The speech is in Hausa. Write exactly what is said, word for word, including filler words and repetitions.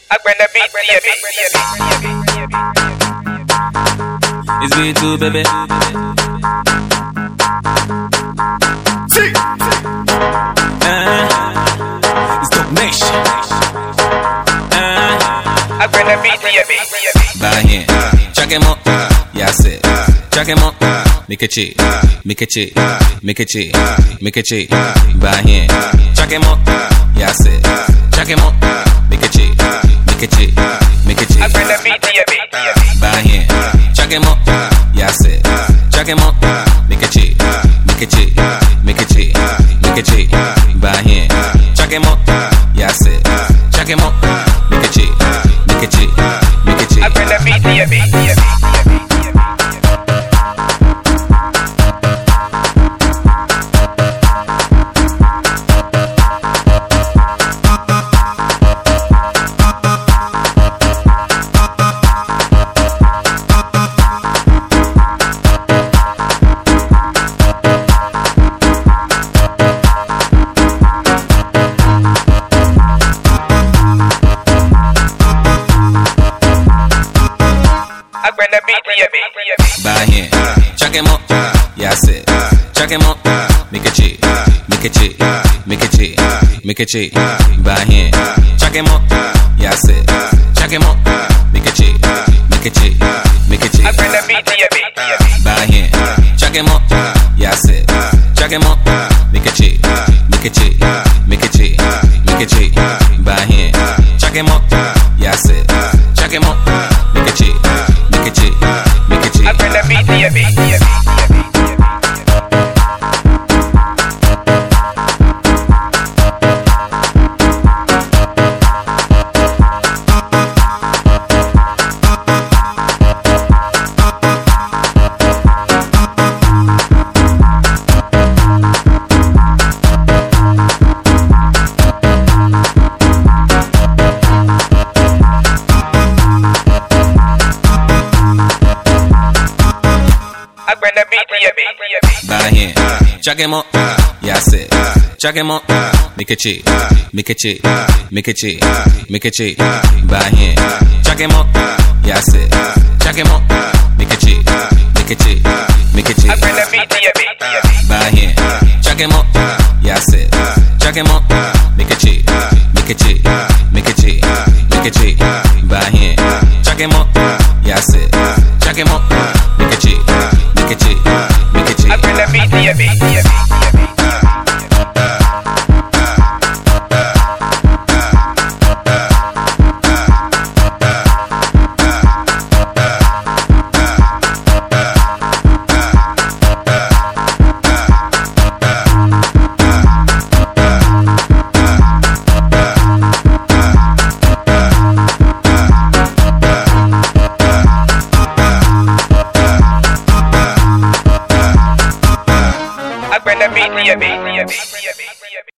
I bring the beat, baby. It's me too, baby. See, Uh, it's Dope Nation. Uh, I bring the beat, baby. by hand, check him up. Yeah, I said, check him up. Make a check, make a check, make a check, make a check. By hand, check him up. Yeah, I said, check him up. Make a check, make a check, make a check. I bring the beat, baby. By hand, check him up. Yeah, I said, check him up. Make a check, make a check, make a check, make a check. By hand, check him up. Yeah, I said, check him up. Make a check, make a check, make a check. I bring the beat, baby. I bring the beat, baby. By hand, check him up. Yeah, I said, check him up. Make a check, make a check, make a check, make a check. By hand, check him up. Yeah, I said, check him up. Make a check, make a check, make a I check. bring the beat, baby. By hand, check him up. Yeah, I said, check him up. Make a check, make a check, make a check, make a check. By hand, check him up. Yeah, I said, check him up. Make a check, make a check, make a I check. bring the beat, baby. I bring the beat, baby. By hand, check him up. Yeah, I said, check him up. Make a check, make a check, make a check, make a check. By hand, check him up. Yeah, I said, check him up. Make a check, make a check, make a I check. bring the beat, baby. By hand, check him up. Yeah, I said, check him up. Make a check, make a check, make a check, make a check. By hand, check him up. Yeah, I said, check him up. Make a check, make a check, make a I check. bring the beat, baby. I bring the beat, baby.